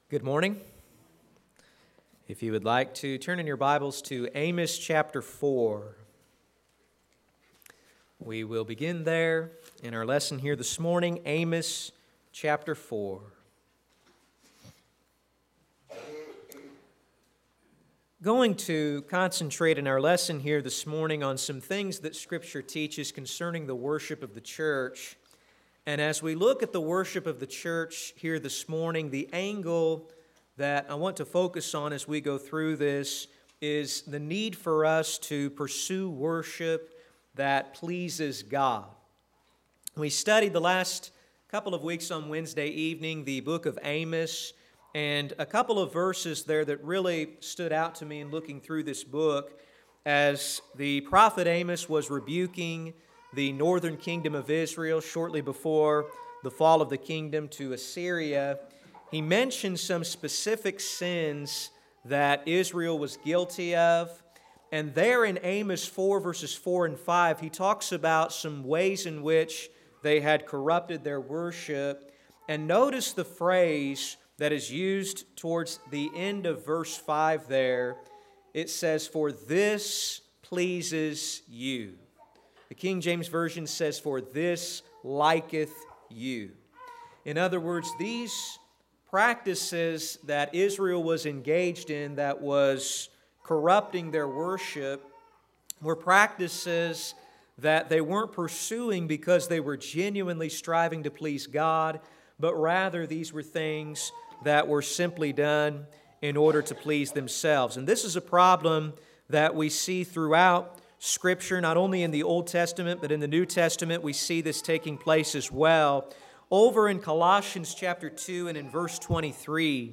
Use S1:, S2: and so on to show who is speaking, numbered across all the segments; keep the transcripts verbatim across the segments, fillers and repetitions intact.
S1: Good morning. If you would like to turn in your Bibles to Amos chapter four. We will begin there in our lesson here this morning, Amos chapter four. Going to concentrate in our lesson here this morning on some things that Scripture teaches concerning the worship of the church. And as we look at the worship of the church here this morning, the angle that I want to focus on as we go through this is the need for us to pursue worship that pleases God. We studied the last couple of weeks on Wednesday evening the book of Amos, and a couple of verses there that really stood out to me in looking through this book as the prophet Amos was rebuking the northern kingdom of Israel shortly before the fall of the kingdom to Assyria. He mentioned some specific sins that Israel was guilty of. And there in Amos four, verses four and five, he talks about some ways in which they had corrupted their worship. And notice the phrase that is used towards the end of verse five there. It says, "For this pleases you." The King James Version says, "For this liketh you." In other words, these practices that Israel was engaged in that was corrupting their worship were practices that they weren't pursuing because they were genuinely striving to please God, but rather these were things that were simply done in order to please themselves. And this is a problem that we see throughout Scripture, not only in the Old Testament, but in the New Testament, we see this taking place as well. Over in Colossians chapter two and in verse twenty-three.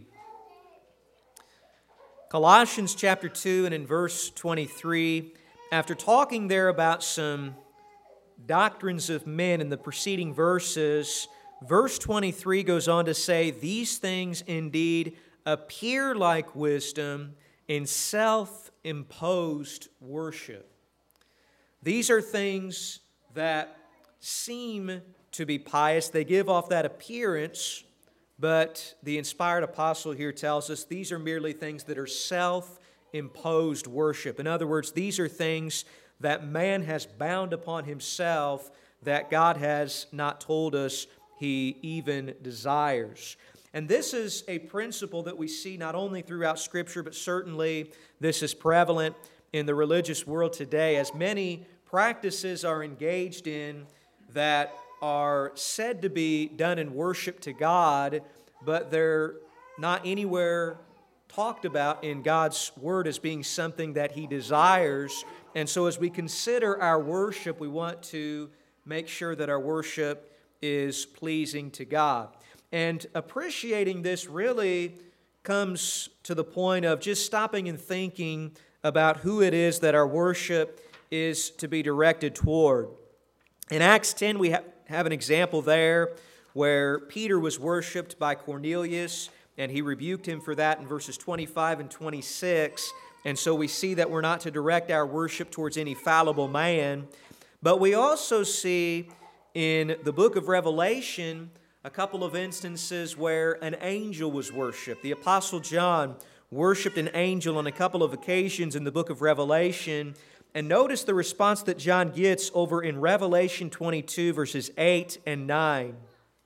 S1: Colossians chapter two and in verse twenty-three, after talking there about some doctrines of men in the preceding verses, verse twenty-three goes on to say, "These things indeed appear like wisdom in self-imposed worship." These are things that seem to be pious. They give off that appearance, but the inspired apostle here tells us these are merely things that are self-imposed worship. In other words, these are things that man has bound upon himself that God has not told us He even desires. And this is a principle that we see not only throughout Scripture, but certainly this is prevalent in the religious world today, as many practices are engaged in that are said to be done in worship to God, but they're not anywhere talked about in God's Word as being something that He desires. And so as we consider our worship, we want to make sure that our worship is pleasing to God. And appreciating this really comes to the point of just stopping and thinking about who it is that our worship is to be directed toward. In Acts ten, we ha- have an example there where Peter was worshiped by Cornelius, and he rebuked him for that in verses twenty-five and twenty-six. And so we see that we're not to direct our worship towards any fallible man. But we also see in the book of Revelation a couple of instances where an angel was worshiped. The Apostle John worshiped an angel on a couple of occasions in the book of Revelation. And notice the response that John gets over in Revelation twenty-two, verses eight and nine.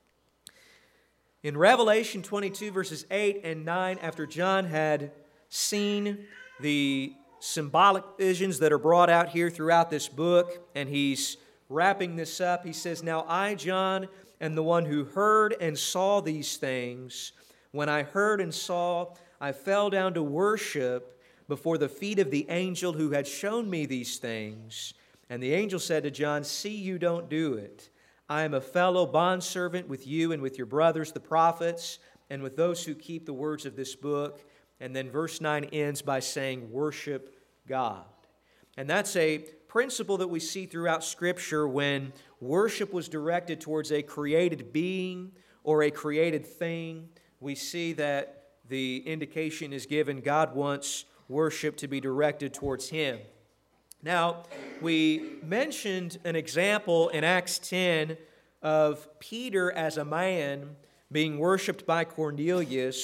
S1: In Revelation twenty-two, verses eight and nine, after John had seen the symbolic visions that are brought out here throughout this book, and he's wrapping this up, he says, "Now I, John, am the one who heard and saw these things. When I heard and saw, I fell down to worship before the feet of the angel who had shown me these things. And the angel said to John, 'See, you don't do it. I am a fellow bondservant with you and with your brothers, the prophets, and with those who keep the words of this book.'" And then verse nine ends by saying, "Worship God." And that's a principle that we see throughout Scripture when worship was directed towards a created being or a created thing. We see that the indication is given God wants worship to be directed towards Him. Now, we mentioned an example in Acts ten of Peter as a man being worshiped by Cornelius.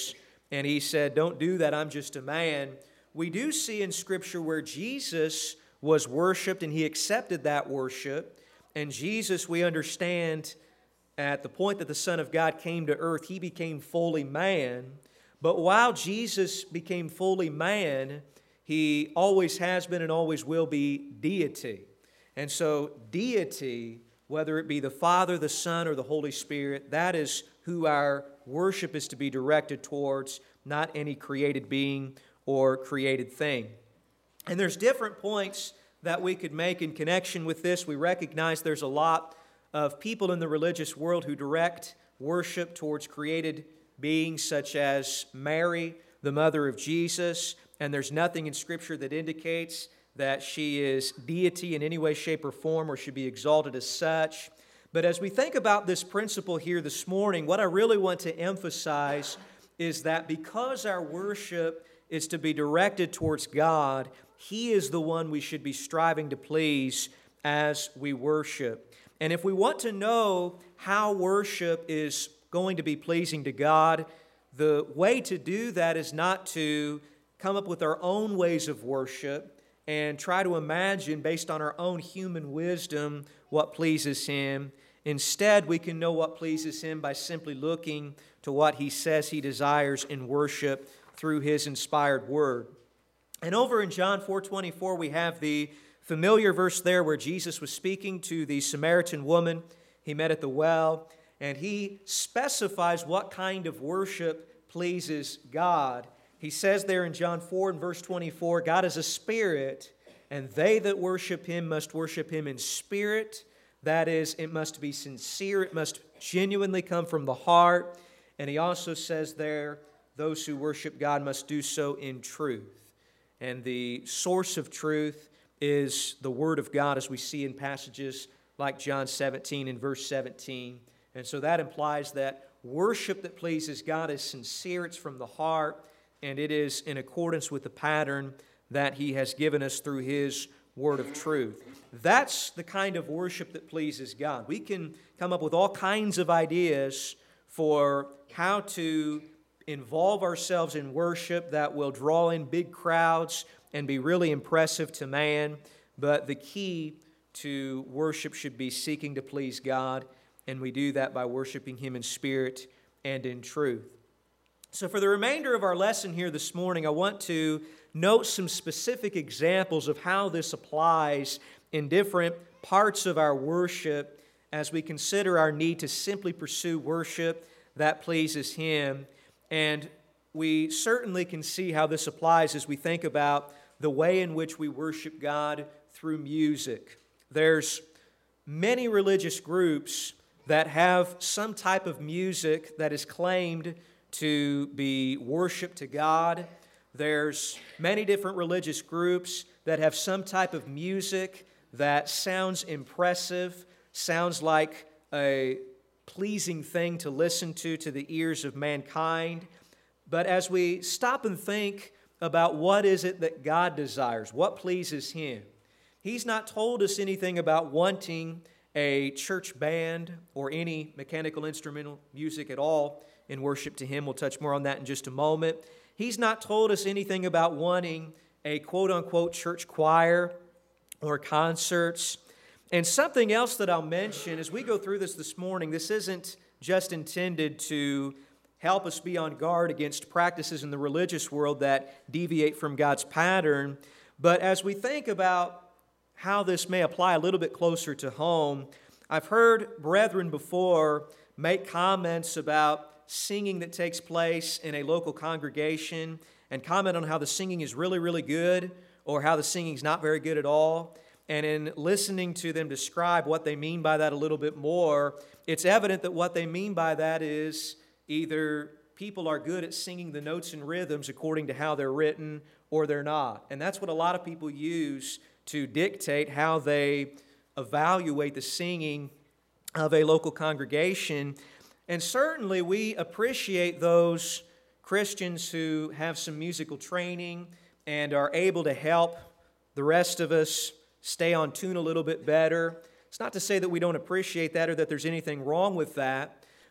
S1: and he said, "Don't do that, I'm just a man." We do see in Scripture where Jesus was worshiped and he accepted that worship. And Jesus, we understand, at the point that the Son of God came to earth, he became fully man. But while Jesus became fully man, he always has been and always will be deity. And so deity, whether it be the Father, the Son, or the Holy Spirit, that is who our worship is to be directed towards, not any created being or created thing. And there's different points that we could make in connection with this. We recognize there's a lot of people in the religious world who direct worship towards created beings such as Mary, the mother of Jesus, and there's nothing in Scripture that indicates that she is deity in any way, shape, or form, or should be exalted as such. But as we think about this principle here this morning, what I really want to emphasize is that because our worship is to be directed towards God, He is the one we should be striving to please as we worship. And if we want to know how worship is going to be pleasing to God, the way to do that is not to come up with our own ways of worship and try to imagine based on our own human wisdom what pleases Him. Instead, we can know what pleases Him by simply looking to what He says He desires in worship through His inspired Word. And over in John four twenty-four, we have the familiar verse there where Jesus was speaking to the Samaritan woman He met at the well, and He specifies what kind of worship pleases God. He says there in John four and verse twenty-four, God is a spirit, and they that worship Him must worship Him in spirit. That is, it must be sincere, it must genuinely come from the heart. And He also says there, those who worship God must do so in truth. And the source of truth is the Word of God, as we see in passages like John seventeen and verse seventeen. And so that implies that worship that pleases God is sincere, it's from the heart, and it is in accordance with the pattern that He has given us through His Word of truth. That's the kind of worship that pleases God. We can come up with all kinds of ideas for how to involve ourselves in worship that will draw in big crowds and be really impressive to man, but the key to worship should be seeking to please God, and we do that by worshiping Him in spirit and in truth. So for the remainder of our lesson here this morning, I want to note some specific examples of how this applies in different parts of our worship as we consider our need to simply pursue worship that pleases Him. And we certainly can see how this applies as we think about the way in which we worship God through music. There's many religious groups that have some type of music that is claimed to be worship to God. There's many different religious groups that have some type of music that sounds impressive, sounds like a pleasing thing to listen to to the ears of mankind. But as we stop and think about what is it that God desires, what pleases Him, He's not told us anything about wanting a church band or any mechanical instrumental music at all in worship to Him. We'll touch more on that in just a moment. He's not told us anything about wanting a quote-unquote church choir or concerts. And something else that I'll mention as we go through this this morning, this isn't just intended to help us be on guard against practices in the religious world that deviate from God's pattern, but as we think about how this may apply a little bit closer to home, I've heard brethren before make comments about singing that takes place in a local congregation and comment on how the singing is really, really good or how the singing is not very good at all. And in listening to them describe what they mean by that a little bit more, it's evident that what they mean by that is either people are good at singing the notes and rhythms according to how they're written or they're not. And that's what a lot of people use to dictate how they evaluate the singing of a local congregation. And certainly we appreciate those Christians who have some musical training and are able to help the rest of us stay on tune a little bit better. It's not to say that we don't appreciate that or that there's anything wrong with that,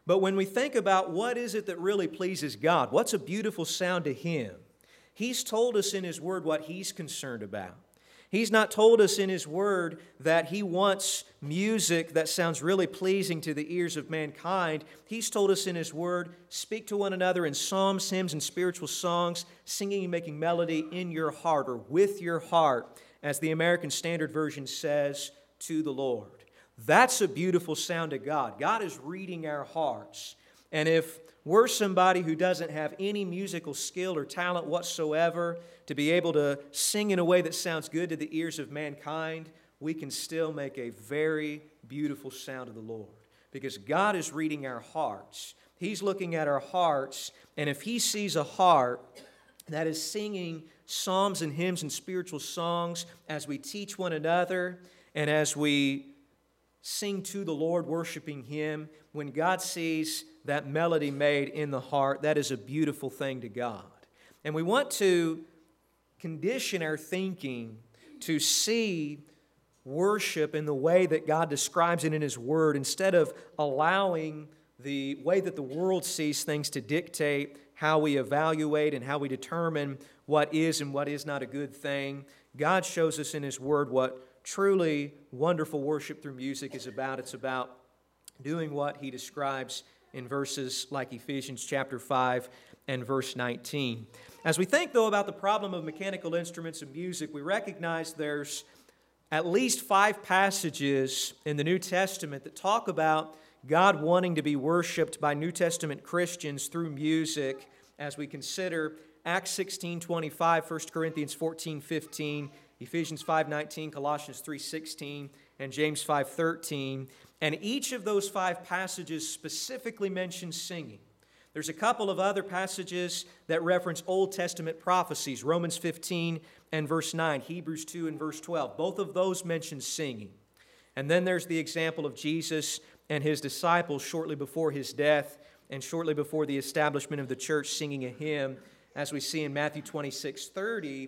S1: But when we think about what is it that really pleases God, what's a beautiful sound to Him, He's told us in His Word what He's concerned about. He's not told us in His Word that He wants music that sounds really pleasing to the ears of mankind. He's told us in His Word, speak to one another in psalms, hymns, and spiritual songs, singing and making melody in your heart or with your heart, as the American Standard Version says, to the Lord. That's a beautiful sound to God. God is reading our hearts. And if we're somebody who doesn't have any musical skill or talent whatsoever to be able to sing in a way that sounds good to the ears of mankind, we can still make a very beautiful sound to the Lord. Because God is reading our hearts. He's looking at our hearts, and if He sees a heart that is singing psalms and hymns and spiritual songs as we teach one another and as we sing to the Lord, worshiping Him, when God sees that melody made in the heart, that is a beautiful thing to God. And we want to condition our thinking to see worship in the way that God describes it in His Word, instead of allowing the way that the world sees things to dictate how we evaluate and how we determine what is and what is not a good thing. God shows us in His Word what truly wonderful worship through music is about. It's about doing what He describes in verses like Ephesians chapter five and verse nineteen. As we think, though, about the problem of mechanical instruments and music, we recognize there's at least five passages in the New Testament that talk about God wanting to be worshiped by New Testament Christians through music, as we consider Acts sixteen twenty-five, First Corinthians fourteen fifteen, Ephesians five nineteen, Colossians three sixteen, and James five thirteen. And each of those five passages specifically mentions singing. There's a couple of other passages that reference Old Testament prophecies, Romans fifteen and verse nine, Hebrews two and verse twelve. Both of those mention singing. And then there's the example of Jesus and His disciples shortly before His death and shortly before the establishment of the church singing a hymn, as we see in Matthew twenty-six thirty.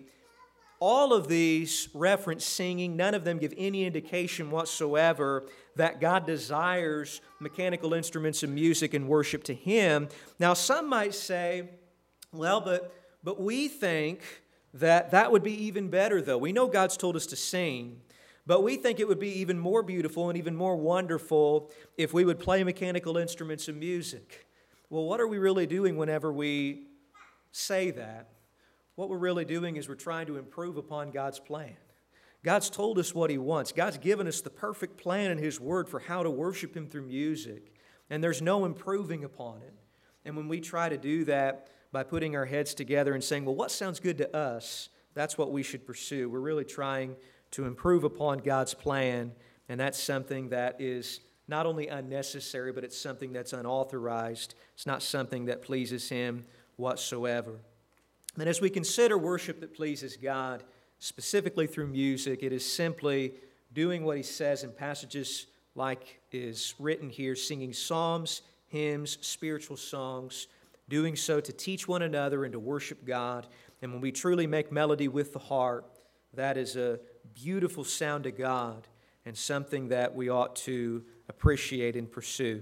S1: All of these reference singing. None of them give any indication whatsoever that God desires mechanical instruments and music and worship to Him. Now, some might say, well, but, but we think that that would be even better, though. We know God's told us to sing, but we think it would be even more beautiful and even more wonderful if we would play mechanical instruments and music. Well, what are we really doing whenever we say that? What we're really doing is we're trying to improve upon God's plan. God's told us what He wants. God's given us the perfect plan in His Word for how to worship Him through music, and there's no improving upon it. And when we try to do that by putting our heads together and saying, well, what sounds good to us, that's what we should pursue. We're really trying to improve upon God's plan, and that's something that is not only unnecessary, but it's something that's unauthorized. It's not something that pleases Him whatsoever. And as we consider worship that pleases God, specifically through music, it is simply doing what He says in passages like is written here, singing psalms, hymns, spiritual songs, doing so to teach one another and to worship God. And when we truly make melody with the heart, that is a beautiful sound to God and something that we ought to appreciate and pursue.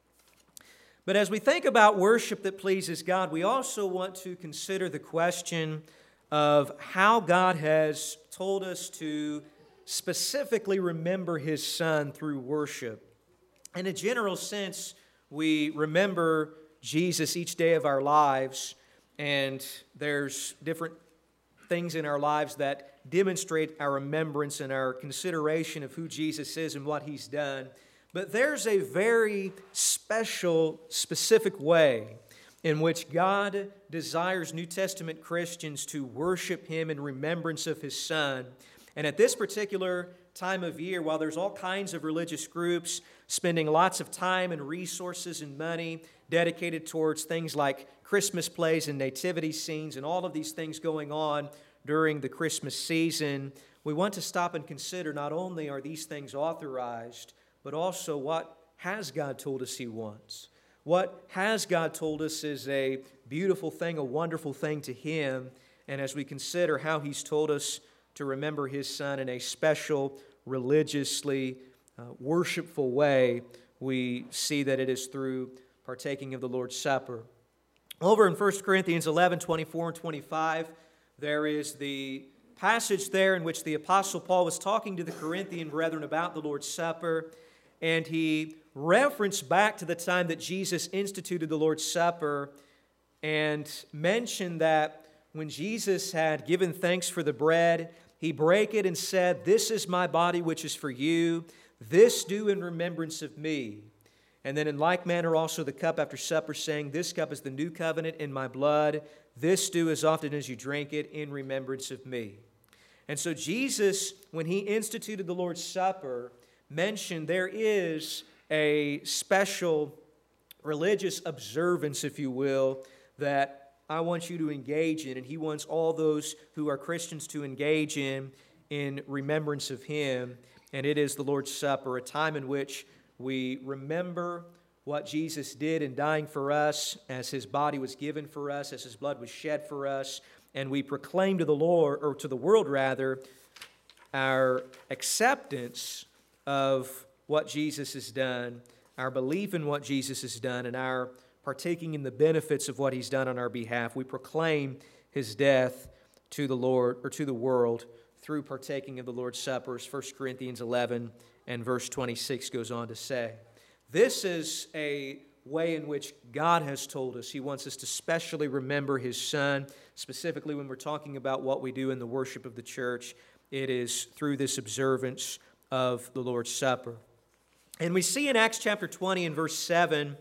S1: But as we think about worship that pleases God, we also want to consider the question of how God has told us to specifically remember His Son through worship. In a general sense, we remember Jesus each day of our lives, and there's different things in our lives that demonstrate our remembrance and our consideration of who Jesus is and what He's done. But there's a very special, specific way in which God desires New Testament Christians to worship Him in remembrance of His Son. And at this particular time of year, while there's all kinds of religious groups spending lots of time and resources and money dedicated towards things like Christmas plays and nativity scenes and all of these things going on during the Christmas season, we want to stop and consider not only are these things authorized, but also what has God told us He wants? What has God told us is a beautiful thing, a wonderful thing to Him? And as we consider how He's told us to remember His Son in a special, religiously uh, worshipful way, we see that it is through partaking of the Lord's Supper. Over in First Corinthians eleven, twenty-four and twenty-five, there is the passage there in which the Apostle Paul was talking to the Corinthian brethren about the Lord's Supper, and he referenced back to the time that Jesus instituted the Lord's Supper and mentioned that when Jesus had given thanks for the bread, he brake it and said, "This is my body which is for you. This do in remembrance of me." And then in like manner also the cup after supper, saying, "This cup is the new covenant in my blood. This do as often as you drink it in remembrance of me." And so Jesus, when he instituted the Lord's Supper, mentioned there is a special religious observance, if you will, that I want you to engage in, and he wants all those who are Christians to engage in in remembrance of him. And it is the Lord's Supper, a time in which we remember what Jesus did in dying for us, as his body was given for us, as his blood was shed for us, and we proclaim to the Lord, or to the world rather, our acceptance of what Jesus has done, our belief in what Jesus has done, and our partaking in the benefits of what he's done on our behalf. We proclaim his death to the Lord, or to the world, through partaking of the Lord's Supper, as First Corinthians eleven and verse twenty-six goes on to say. This is a way in which God has told us he wants us to specially remember his Son. Specifically, when we're talking about what we do in the worship of the church, it is through this observance of the Lord's Supper. And we see in Acts chapter twenty and verse seven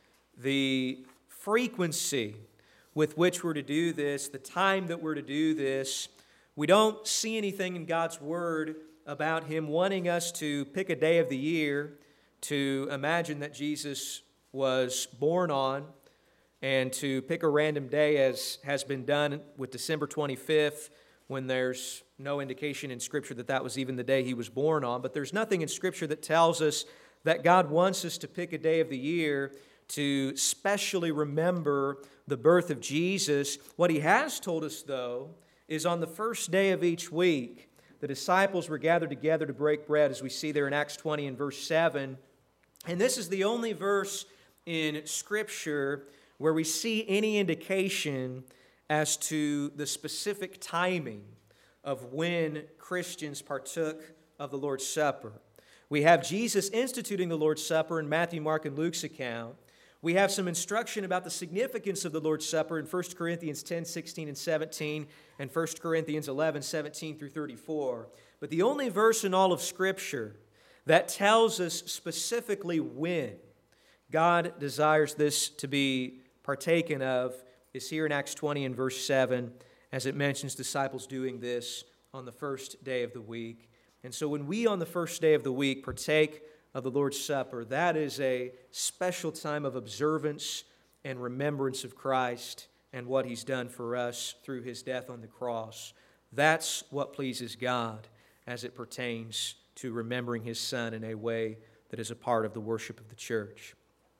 S1: the frequency with which we're to do this, the time that we're to do this. We don't see anything in God's Word about him wanting us to pick a day of the year to imagine that Jesus was born on, and to pick a random day as has been done with December twenty-fifth, when there's no indication in Scripture that that was even the day he was born on. But there's nothing in Scripture that tells us that God wants us to pick a day of the year to specially remember the birth of Jesus. What he has told us, though, is on the first day of each week, the disciples were gathered together to break bread, as we see there in Acts twenty and verse seven. And this is the only verse in Scripture where we see any indication as to the specific timing of when Christians partook of the Lord's Supper. We have Jesus instituting the Lord's Supper in Matthew, Mark, and Luke's account. We have some instruction about the significance of the Lord's Supper in First Corinthians ten, sixteen, and seventeen, and First Corinthians eleven, seventeen through thirty-four. But the only verse in all of Scripture that tells us specifically when God desires this to be partaken of is here in Acts twenty and verse seven, as it mentions disciples doing this on the first day of the week. And so when we on the first day of the week partake of the Lord's Supper, that is a special time of observance and remembrance of Christ and what he's done for us through his death on the cross. That's what pleases God as it pertains to remembering his Son in a way that is a part of the worship of the church.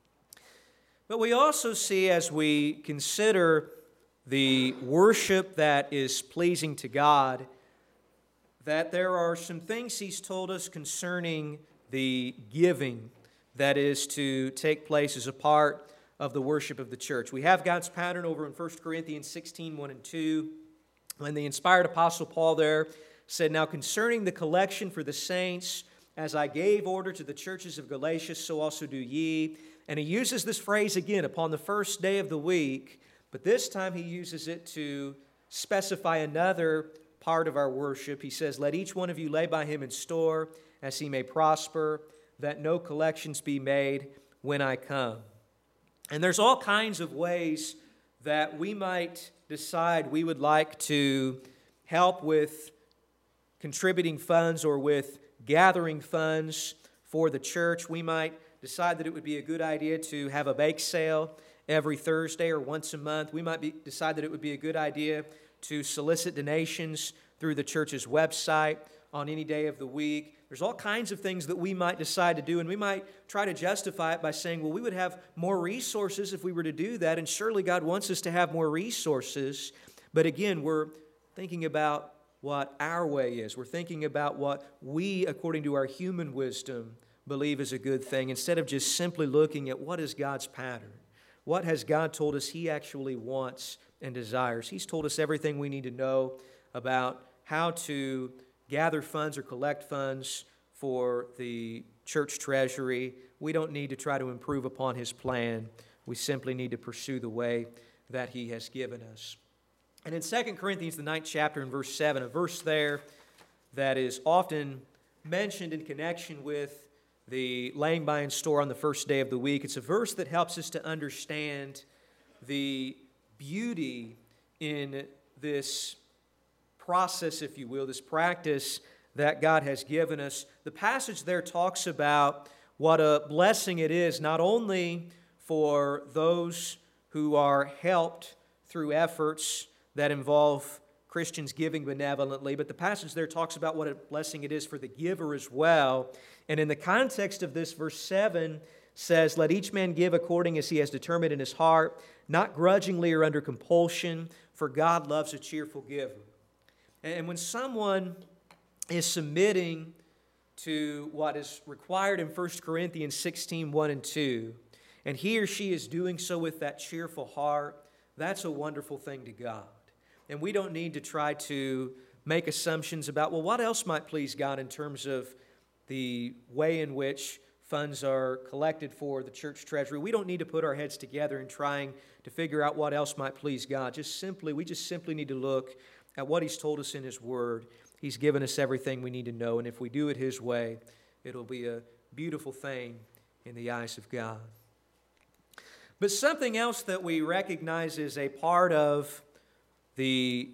S1: But we also see, as we consider the worship that is pleasing to God, that there are some things he's told us concerning the giving that is to take place as a part of the worship of the church. We have God's pattern over in First Corinthians sixteen, one and two, when the inspired apostle Paul there said, "Now concerning the collection for the saints, as I gave order to the churches of Galatia, so also do ye." And he uses this phrase again, upon the first day of the week, but this time he uses it to specify another part of our worship. He says, "Let each one of you lay by him in store, as he may prosper, that no collections be made when I come." And there's all kinds of ways that we might decide we would like to help with contributing funds or with gathering funds for the church. We might decide that it would be a good idea to have a bake sale every Thursday or once a month. We might be, decide that it would be a good idea to solicit donations through the church's website on any day of the week. There's all kinds of things that we might decide to do, and we might try to justify it by saying, well, we would have more resources if we were to do that, and surely God wants us to have more resources. But again, we're thinking about what our way is. We're thinking about what we, according to our human wisdom, believe is a good thing, instead of just simply looking at what is God's pattern. What has God told us He actually wants and desires? He's told us everything we need to know about how to gather funds or collect funds for the church treasury. We don't need to try to improve upon His plan. We simply need to pursue the way that He has given us. And in Second Corinthians, the ninth chapter, in verse seven, a verse there that is often mentioned in connection with the laying by in store on the first day of the week. It's a verse that helps us to understand the beauty in this process, if you will, this practice that God has given us. The passage there talks about what a blessing it is, not only for those who are helped through efforts that involve Christians giving benevolently, but the passage there talks about what a blessing it is for the giver as well. And in the context of this, verse seven says, "Let each man give according as he has determined in his heart, not grudgingly or under compulsion, for God loves a cheerful giver." And when someone is submitting to what is required in First Corinthians sixteen, one and two, and he or she is doing so with that cheerful heart, that's a wonderful thing to God. And we don't need to try to make assumptions about, well, what else might please God in terms of the way in which funds are collected for the church treasury. We don't need to put our heads together in trying to figure out what else might please God. Just simply, we just simply need to look at what He's told us in His Word. He's given us everything we need to know, and if we do it His way, it'll be a beautiful thing in the eyes of God. But something else that we recognize is a part of the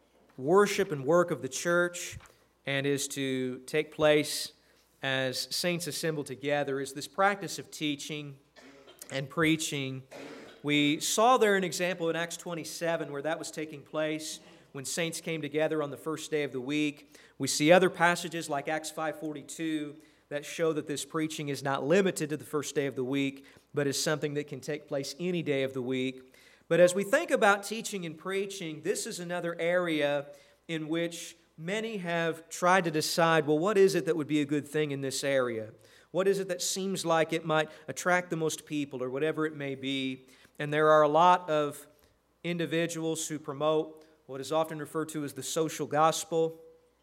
S1: worship and work of the church and is to take place as saints assemble together is this practice of teaching and preaching. We saw there an example in Acts twenty-seven where that was taking place when saints came together on the first day of the week. We see other passages like Acts five forty-two that show that this preaching is not limited to the first day of the week, but is something that can take place any day of the week. But as we think about teaching and preaching, this is another area in which many have tried to decide, well, what is it that would be a good thing in this area? What is it that seems like it might attract the most people or whatever it may be? And there are a lot of individuals who promote what is often referred to as the social gospel.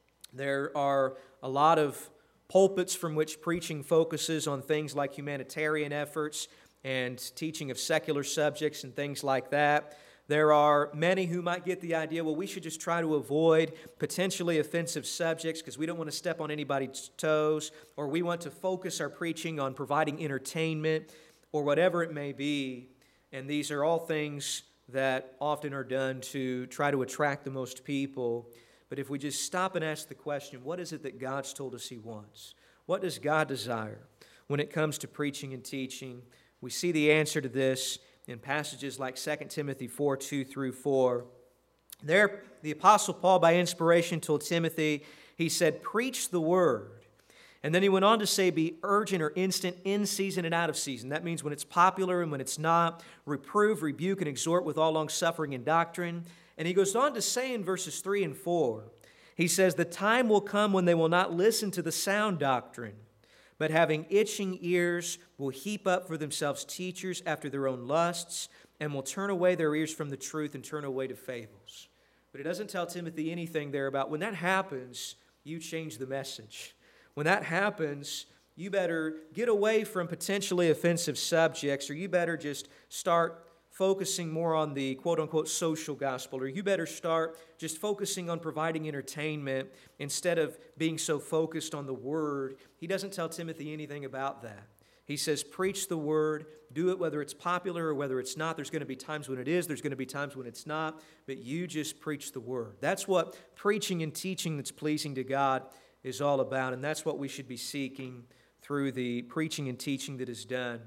S1: There are a lot of pulpits from which preaching focuses on things like humanitarian efforts and teaching of secular subjects and things like that. There are many who might get the idea, well, we should just try to avoid potentially offensive subjects because we don't want to step on anybody's toes, or we want to focus our preaching on providing entertainment or whatever it may be. And these are all things that often are done to try to attract the most people. But if we just stop and ask the question, what is it that God's told us He wants? What does God desire when it comes to preaching and teaching? We see the answer to this in passages like Second Timothy four, two through four. There, the Apostle Paul, by inspiration, told Timothy, he said, preach the word. And then he went on to say, be urgent or instant in season and out of season. That means when it's popular and when it's not. Reprove, rebuke, and exhort with all longsuffering and doctrine. And he goes on to say in verses three and four, he says, the time will come when they will not listen to the sound doctrine, but having itching ears will heap up for themselves teachers after their own lusts, and will turn away their ears from the truth and turn away to fables. But it doesn't tell Timothy anything there about when that happens, you change the message. When that happens, you better get away from potentially offensive subjects, or you better just start focusing more on the quote-unquote social gospel, or you better start just focusing on providing entertainment instead of being so focused on the Word. He doesn't tell Timothy anything about that. He says, preach the Word, do it whether it's popular or whether it's not. There's going to be times when it is, there's going to be times when it's not, but you just preach the Word. That's what preaching and teaching that's pleasing to God is all about, and that's what we should be seeking through the preaching and teaching that is done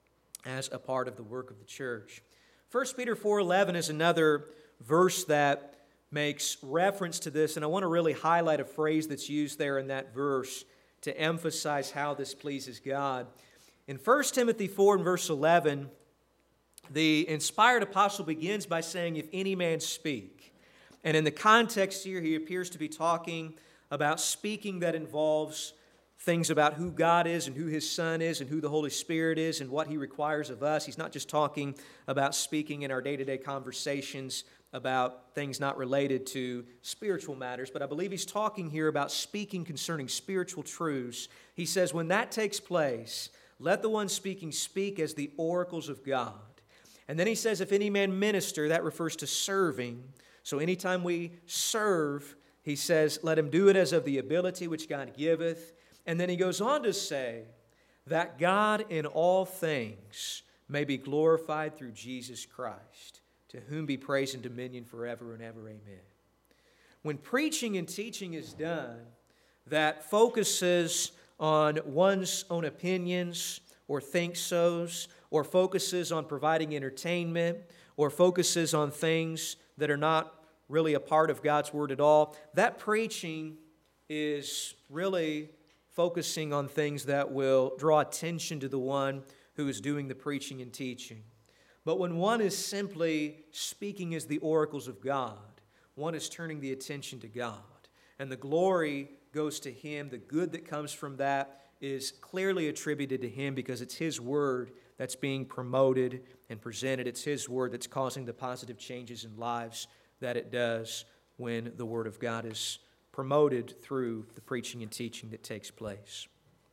S1: as a part of the work of the church. First Peter four eleven is another verse that makes reference to this, and I want to really highlight a phrase that's used there in that verse to emphasize how this pleases God. In First Timothy four and verse eleven, the inspired apostle begins by saying, if any man speak. And in the context here, he appears to be talking about speaking that involves things about who God is and who His Son is and who the Holy Spirit is and what He requires of us. He's not just talking about speaking in our day-to-day conversations about things not related to spiritual matters, but I believe He's talking here about speaking concerning spiritual truths. He says, when that takes place, let the one speaking speak as the oracles of God. And then He says, if any man minister, that refers to serving. So anytime we serve, He says, let him do it as of the ability which God giveth. And then He goes on to say that God in all things may be glorified through Jesus Christ, to whom be praise and dominion forever and ever. Amen. When preaching and teaching is done that focuses on one's own opinions or think-sos, or focuses on providing entertainment, or focuses on things that are not really a part of God's Word at all, that preaching is really focusing on things that will draw attention to the one who is doing the preaching and teaching. But when one is simply speaking as the oracles of God, one is turning the attention to God. And the glory goes to Him. The good that comes from that is clearly attributed to Him because it's His Word that's being promoted and presented. It's His Word that's causing the positive changes in lives that it does when the Word of God is promoted through the preaching and teaching that takes place.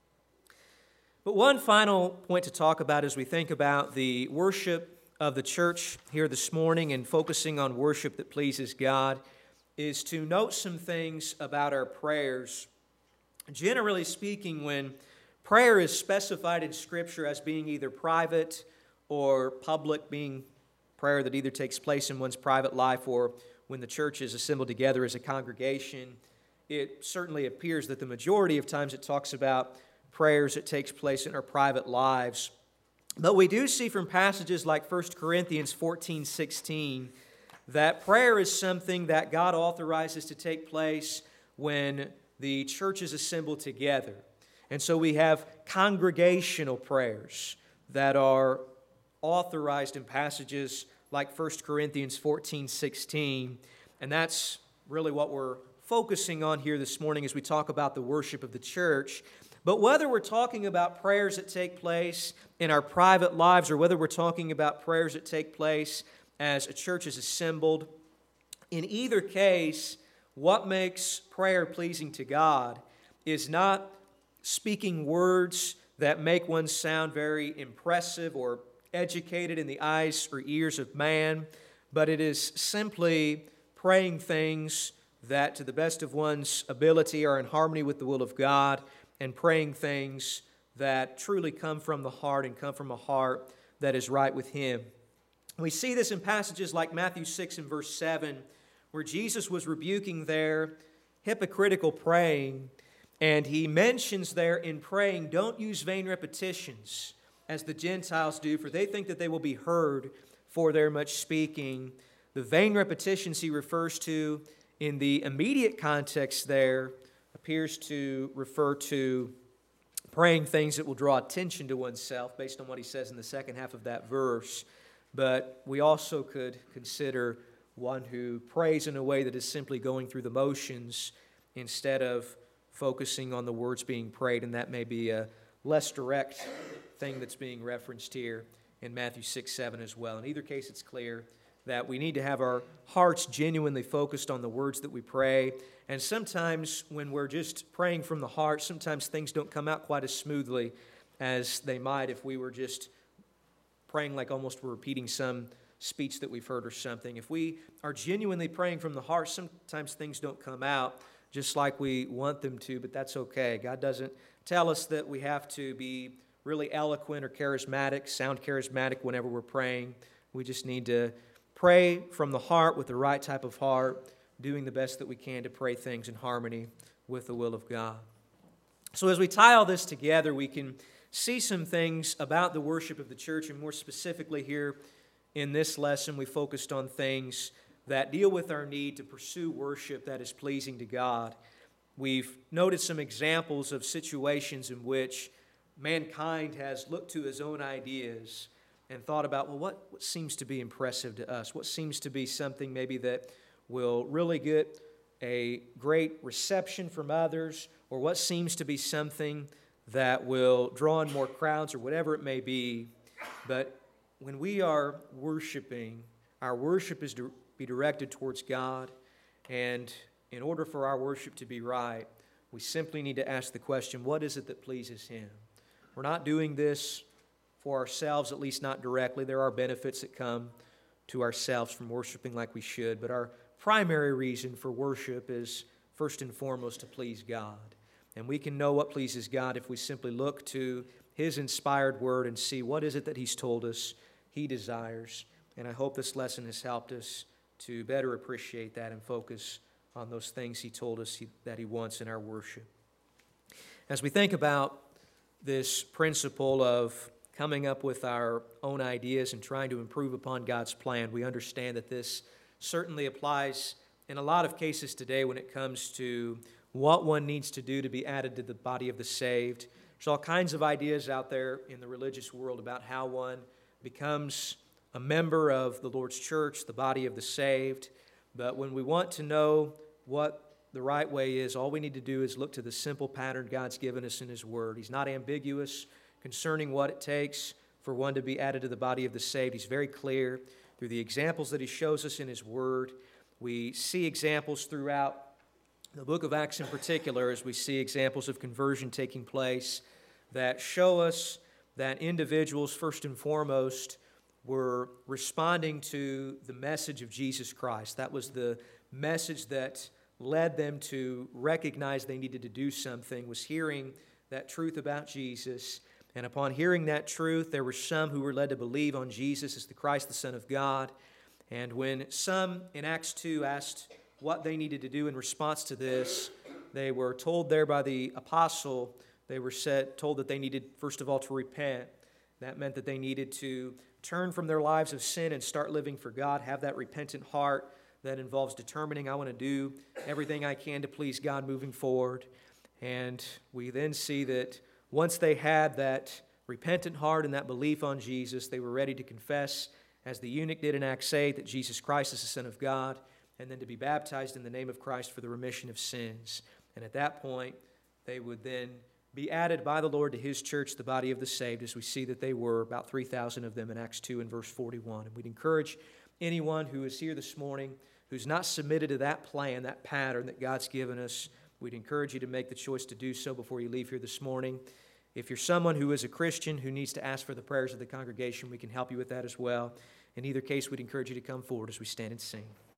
S1: But one final point to talk about as we think about the worship of the church here this morning and focusing on worship that pleases God is to note some things about our prayers. Generally speaking, when prayer is specified in Scripture as being either private or public, being prayer that either takes place in one's private life or when the church is assembled together as a congregation, it certainly appears that the majority of times it talks about prayers that takes place in our private lives. But we do see from passages like First Corinthians fourteen sixteen that prayer is something that God authorizes to take place when the church is assembled together. And so we have congregational prayers that are authorized in passages like First Corinthians fourteen sixteen. And that's really what we're focusing on here this morning as we talk about the worship of the church. But whether we're talking about prayers that take place in our private lives or whether we're talking about prayers that take place as a church is assembled, in either case, what makes prayer pleasing to God is not speaking words that make one sound very impressive or educated in the eyes or ears of man, but it is simply praying things that to the best of one's ability are in harmony with the will of God, and praying things that truly come from the heart and come from a heart that is right with Him. We see this in passages like Matthew six and verse seven, where Jesus was rebuking their hypocritical praying, and He mentions there in praying, don't use vain repetitions as the Gentiles do, for they think that they will be heard for their much speaking. The vain repetitions He refers to in the immediate context there appears to refer to praying things that will draw attention to oneself based on what He says in the second half of that verse. But we also could consider one who prays in a way that is simply going through the motions instead of focusing on the words being prayed, and that may be a less direct thing that's being referenced here in Matthew six, seven as well. In either case, it's clear that we need to have our hearts genuinely focused on the words that we pray. And sometimes when we're just praying from the heart, sometimes things don't come out quite as smoothly as they might if we were just praying like almost we're repeating some speech that we've heard or something. If we are genuinely praying from the heart, sometimes things don't come out just like we want them to, but that's okay. God doesn't tell us that we have to be really eloquent or charismatic, sound charismatic whenever we're praying. We just need to pray from the heart with the right type of heart, doing the best that we can to pray things in harmony with the will of God. So as we tie all this together, we can see some things about the worship of the church, and more specifically here in this lesson, we focused on things that deal with our need to pursue worship that is pleasing to God. We've noted some examples of situations in which mankind has looked to his own ideas and thought about, well, what, what seems to be impressive to us? What seems to be something maybe that will really get a great reception from others, or what seems to be something that will draw in more crowds, or whatever it may be. But when we are worshiping, our worship is to be directed towards God, and in order for our worship to be right, we simply need to ask the question, what is it that pleases Him? We're not doing this for ourselves, at least not directly. There are benefits that come to ourselves from worshiping like we should, but our primary reason for worship is first and foremost to please God. And we can know what pleases God if we simply look to His inspired Word and see what is it that He's told us He desires. And I hope this lesson has helped us to better appreciate that and focus on those things He told us he, that He wants in our worship. As we think about this principle of coming up with our own ideas and trying to improve upon God's plan, we understand that this certainly applies in a lot of cases today when it comes to what one needs to do to be added to the body of the saved. There's all kinds of ideas out there in the religious world about how one becomes a member of the Lord's church, the body of the saved. But when we want to know what the right way is, all we need to do is look to the simple pattern God's given us in His Word. He's not ambiguous concerning what it takes for one to be added to the body of the saved. He's very clear through the examples that He shows us in His Word. We see examples throughout the book of Acts in particular, as we see examples of conversion taking place that show us that individuals, first and foremost, were responding to the message of Jesus Christ. That was the message that led them to recognize they needed to do something, was hearing that truth about Jesus. And upon hearing that truth, there were some who were led to believe on Jesus as the Christ, the Son of God. And when some in Acts two asked what they needed to do in response to this, they were told there by the apostle, they were said, told that they needed, first of all, to repent. That meant that they needed to turn from their lives of sin and start living for God, have that repentant heart that involves determining, I want to do everything I can to please God moving forward. And we then see that once they had that repentant heart and that belief on Jesus, they were ready to confess, as the eunuch did in Acts eight, that Jesus Christ is the Son of God, and then to be baptized in the name of Christ for the remission of sins. And at that point, they would then be added by the Lord to His church, the body of the saved, as we see that they were, about three thousand of them in Acts two and verse forty-one. And we'd encourage anyone who is here this morning who's not submitted to that plan, that pattern that God's given us, we'd encourage you to make the choice to do so before you leave here this morning. If you're someone who is a Christian who needs to ask for the prayers of the congregation, we can help you with that as well. In either case, we'd encourage you to come forward as we stand and sing.